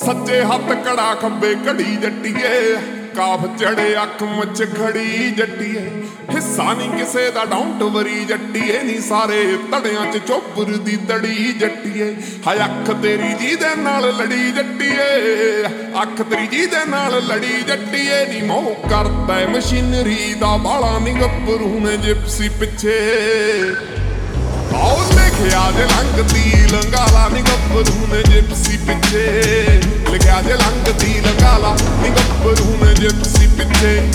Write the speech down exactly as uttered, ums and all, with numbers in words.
ਸੱਜੇ ਹੱਥ ਕੜਾ ਖੱਬੇ ਘੜੀ ਜੱਟੀਏ ਕਾਫ ਚੜੇ ਅੱਖ ਮੁੱਛ ਖੜੀ ਜੱਟੀਏ ਹਿੱਸਾ ਨਹੀਂ ਕਿਸੇ ਦਾ ਡੋਂਟ ਵਰੀ ਜੱਟੀਏ ਨੀ ਸਾਰੇ ਧੜਿਆਂ ਚ ਚੋਬਰ ਦੀ ਤੜੀ ਜੱਟੀਏ ਹਾਏ ਅੱਖ ਤੇਰੀ ਜੀ ਦੇ ਨਾਲ ਲੜੀ ਜੱਟੀਏ ਅੱਖ ਤੇਰੀ ਜੀ ਦੇ ਨਾਲ ਲੜੀ ਜੱਟੀਏ ਨੀ ਮੋਹ ਕਰਦਾ ਮਸ਼ੀਨਰੀ ਦਾ ਬਾਲਾ ਨੀ ਗੱਭਰੂ ਨੇ ਜਿਪਸੀ ਪਿੱਛੇ ਆਉ ਲਿਖਿਆ ਜੇ ਲੰਘਦੀ ਲੰਗਾਲਾ ਨੀ ਗੱਭਰੂ ਨੇ ਜਿਪਸੀ ਪਿੱਛੇ ਲਿਖਿਆ ਜੇ ਲੰਘਦੀ ਲੰਗਾਲਾ ਨੀ ਗੱਭਰੂ ਨੇ ਜਿਪਸੀ ਪਿੱਛੇ